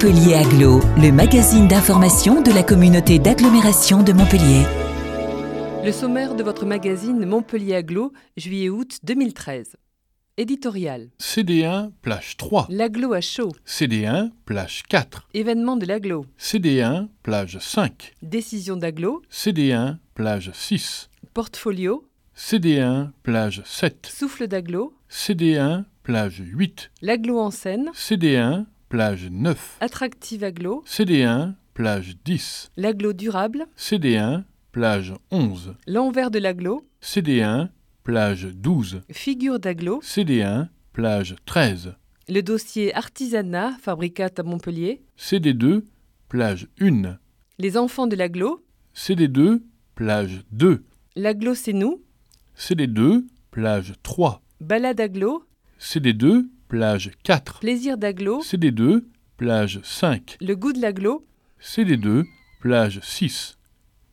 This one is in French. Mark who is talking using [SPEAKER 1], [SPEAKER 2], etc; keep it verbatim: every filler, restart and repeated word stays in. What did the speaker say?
[SPEAKER 1] Montpellier Agglo, le magazine d'information de la communauté d'agglomération de Montpellier.
[SPEAKER 2] Le sommaire de votre magazine Montpellier Agglo, juillet-août deux mille treize. Éditorial.
[SPEAKER 3] C D un, plage trois.
[SPEAKER 2] L'Agglo à chaud.
[SPEAKER 3] C D un, plage quatre.
[SPEAKER 2] Événement de l'Agglo.
[SPEAKER 3] C D un, plage cinq.
[SPEAKER 2] Décision d'Agglo.
[SPEAKER 3] C D un, plage six.
[SPEAKER 2] Portfolio.
[SPEAKER 3] C D un, plage sept.
[SPEAKER 2] Souffle d'Agglo.
[SPEAKER 3] C D un, plage huit.
[SPEAKER 2] L'Agglo en scène.
[SPEAKER 3] C D un, plage neuf.
[SPEAKER 2] Attractive Agglo.
[SPEAKER 3] C D un, plage dix.
[SPEAKER 2] L'Agglo durable.
[SPEAKER 3] C D un, plage onze.
[SPEAKER 2] L'envers de l'Agglo.
[SPEAKER 3] C D un, plage douze.
[SPEAKER 2] Figure d'Agglo.
[SPEAKER 3] C D un, plage treize.
[SPEAKER 2] Le dossier artisanat fabricat à Montpellier.
[SPEAKER 3] C D deux, plage un.
[SPEAKER 2] Les enfants de l'Agglo.
[SPEAKER 3] C D deux, plage deux.
[SPEAKER 2] L'Agglo c'est nous.
[SPEAKER 3] C D deux, plage trois.
[SPEAKER 2] Balade Agglo.
[SPEAKER 3] C D deux, plage quatre.
[SPEAKER 2] Plaisir d'Agglo.
[SPEAKER 3] C D deux, plage cinq.
[SPEAKER 2] Le goût de l'Agglo.
[SPEAKER 3] C D deux, plage six.